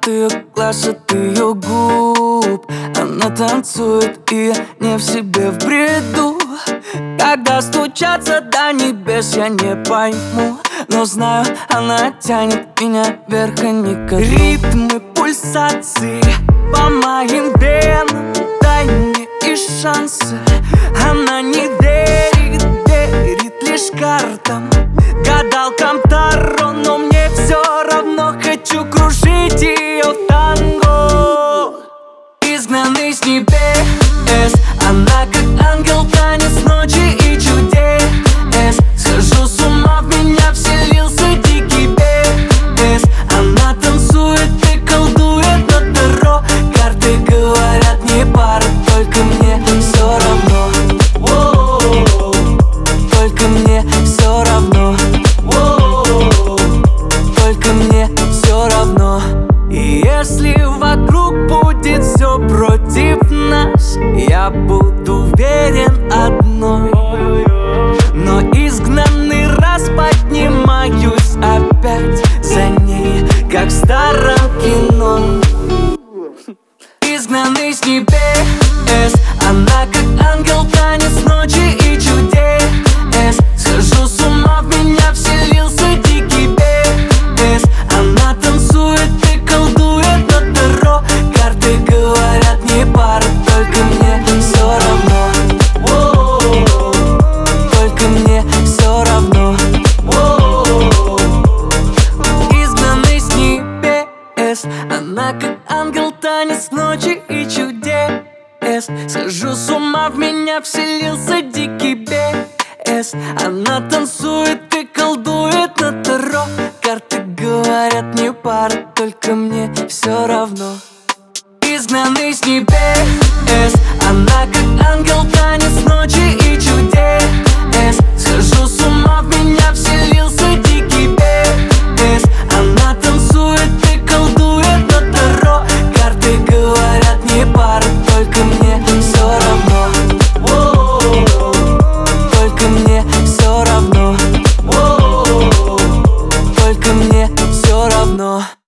от ее глаз, от ее губ. Она танцует, и я не в себе, в бреду. Когда стучатся до небес, я не пойму, но знаю, она тянет меня вверх, а не ко дну. Ритмы пульсации по моим венам, дай мне и шансы. Она не верит, верит лишь картам, гадалкам Таро, но мне все равно. Хочу кружить ее в танго. Изгнанный с небес, она как ангел, танец ночи и чудес. Схожу с ума, в меня вселился дикий бес. Она танцует и колдует на Таро. Карты говорят не пара, только мне все равно. Только мне все равно. Только мне все равно. И если вокруг будет все против нас, я буду верен одной. Но изгнанный раз поднимаюсь опять за ней, как в старом кино. Изгнанный с небес, она как ангел, танец ночи и чудес. Схожу с ума, в меня вселился дикий бес. Она танцует и колдует на Таро. Карты говорят не пара, только мне все равно. Только мне все равно. Изгнанный с небес, она как ангел, танец ночи и чудес. Схожу с ума, в меня вселился дикий бес. Она танцует и колдует на Таро. Карты говорят не пара, только мне все равно. Изгнанный с небес, она как ангел, танец ночи и чудес.